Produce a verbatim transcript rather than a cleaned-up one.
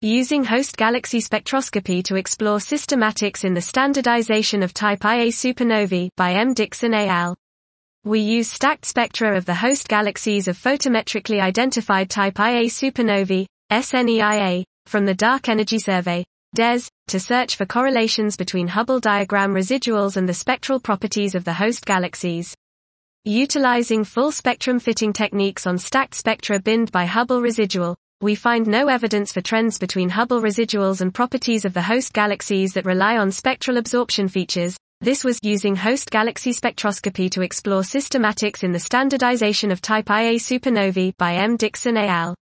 Using host galaxy spectroscopy to explore systematics in the standardization of type Ia supernovae by M. Dixon et al. We use stacked spectra of the host galaxies of photometrically identified type Ia supernovae, S N E I A, from the Dark Energy Survey, D E S, to search for correlations between Hubble diagram residuals and the spectral properties of the host galaxies. Utilizing full spectrum fitting techniques on stacked spectra binned by Hubble residual, we find no evidence for trends between Hubble residuals and properties of the host galaxies that rely on spectral absorption features. This was using host galaxy spectroscopy to explore systematics in the standardization of type Ia supernovae by M. Dixon et al.